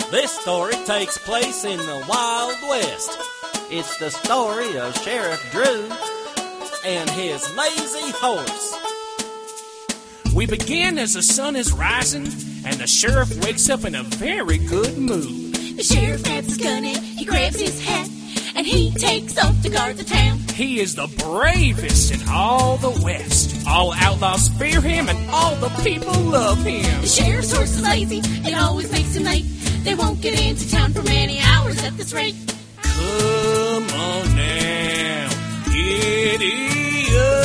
This story takes place in the Wild West. It's the story of Sheriff Drew and his lazy horse. We begin as the sun is rising, and the sheriff wakes up in a very good mood. The sheriff grabs his gun and he grabs his hat, and he takes off to guard the town. He is the bravest in all the West. All outlaws fear him, and all the people love him. The sheriff's horse is lazy, it always makes him late. They won't get into town for many hours at this rate. Come on now, giddy up.